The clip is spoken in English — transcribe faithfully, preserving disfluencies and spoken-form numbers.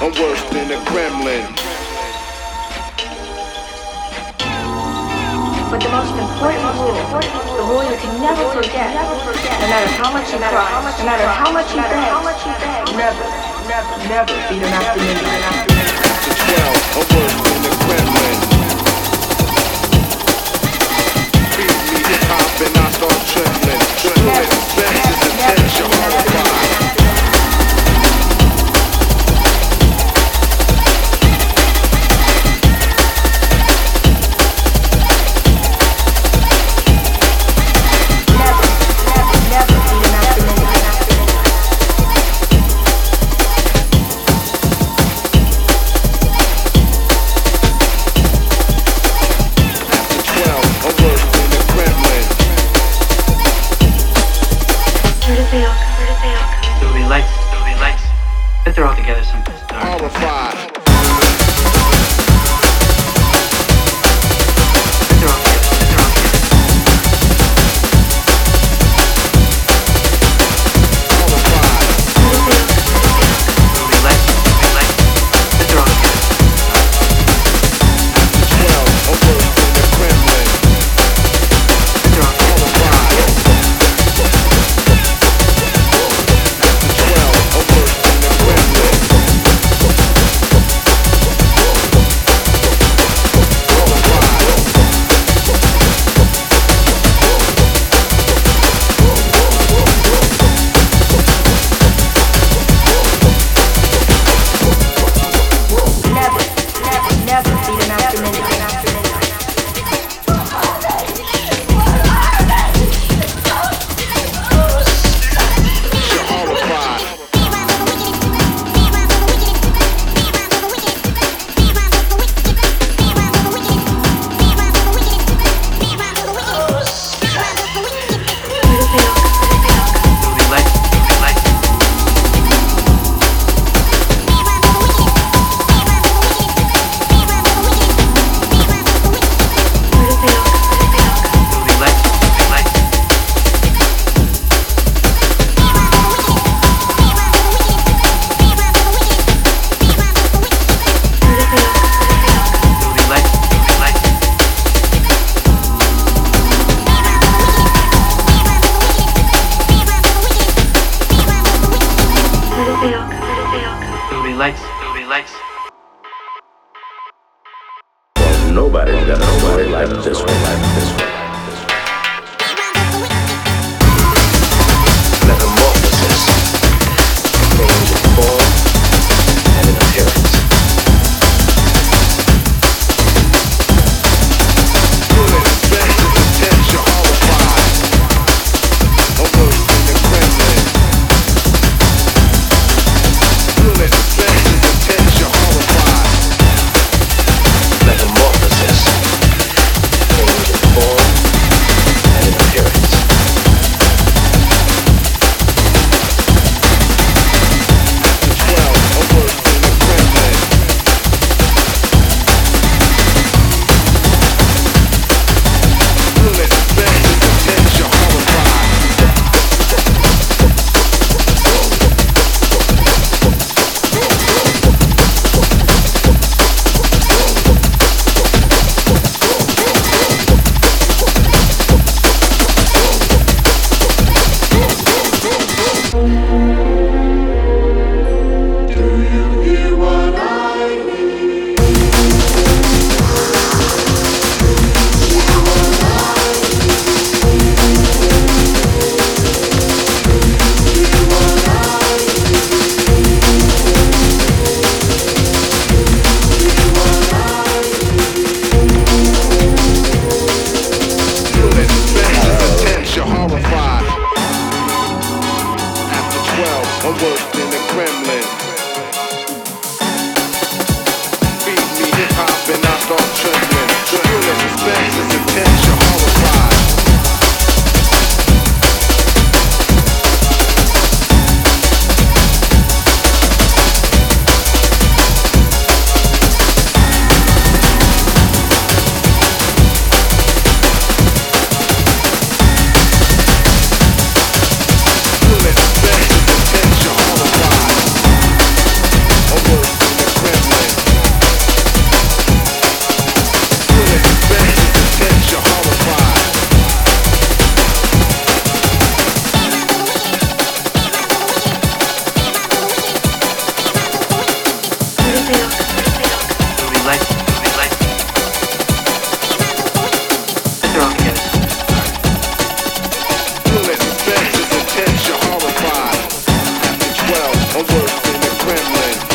I'm worse than a gremlin. But the most important rule, the rule you can never forget, no matter how much you cry, no matter how much you beg, never, never, never beat an afternoon. After twelve, I'm worse than a gremlin. Feed me hip hop and I start trembling. Fluent senses and tension horrified. There'll be lights, there'll be lights. Bet they're all together someplace dark. Horrified. I'm worse than the Kremlin.